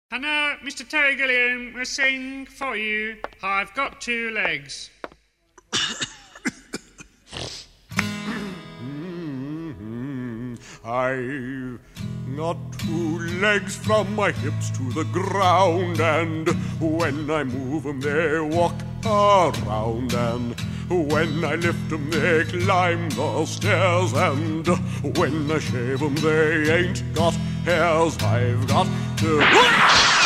And now, Mr. Terry Gilliam will sing for you I've Got Two Legs. I've got two legs from my hips to the ground, and when I move 'em they walk around, and when I lift 'em they climb the stairs, and when I shave 'em they ain't got hairs. I've got to...